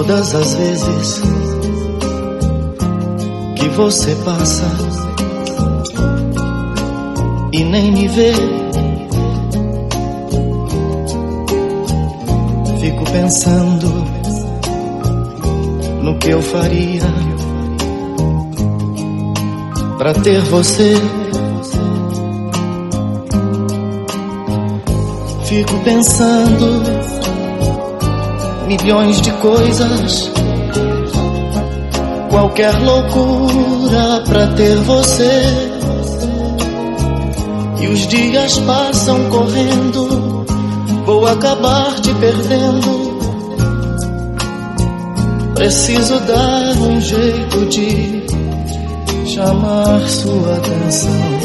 Todas as vezes que você passa e nem me vê, fico pensando no que eu faria pra ter você. Fico pensando milhões de coisas, qualquer loucura pra ter você. E os dias passam correndo, vou acabar te perdendo. Preciso dar um jeito de chamar sua atenção.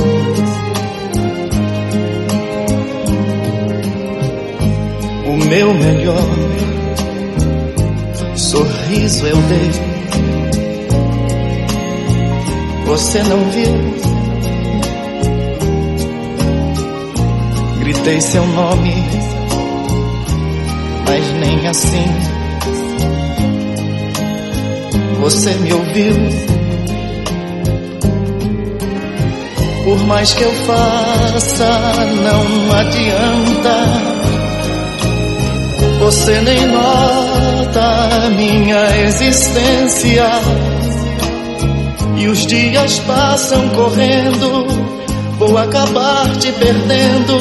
O meu melhor sorriso eu dei, você não viu? Gritei seu nome, mas nem assim você me ouviu. Por mais que eu faça, não adianta. Você nem nota minha existência. E os dias passam correndo, vou acabar te perdendo.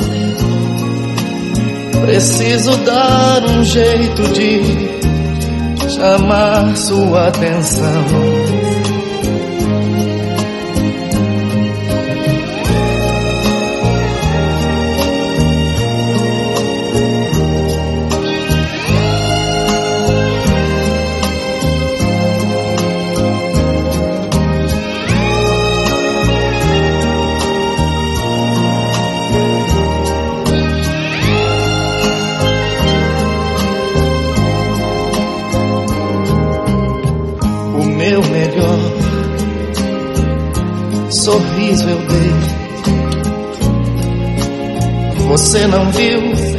Preciso dar um jeito de chamar sua atenção. Meu melhor sorriso eu dei, você não viu?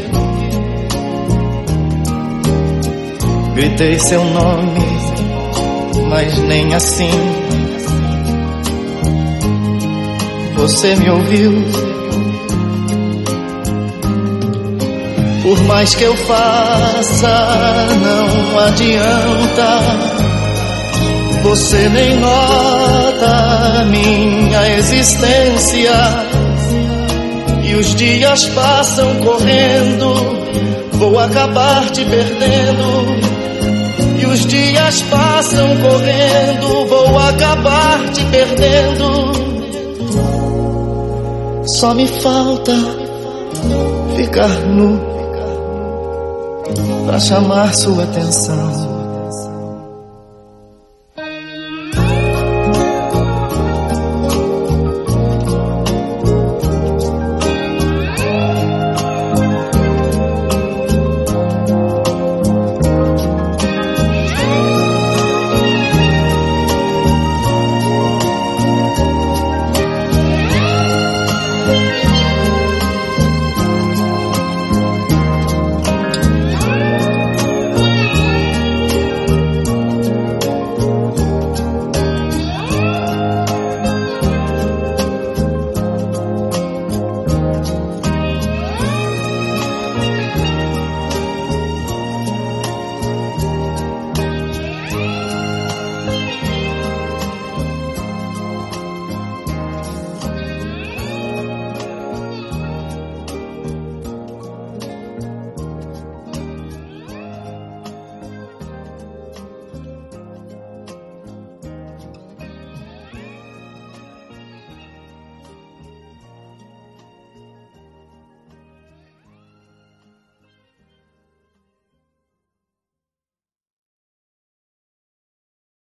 Gritei seu nome, mas nem assim você me ouviu. Por mais que eu faça, não adianta. Você nem nota minha existência. E os dias passam correndo, vou acabar te perdendo. E os dias passam correndo, vou acabar te perdendo. Só me falta ficar nu pra chamar sua atenção.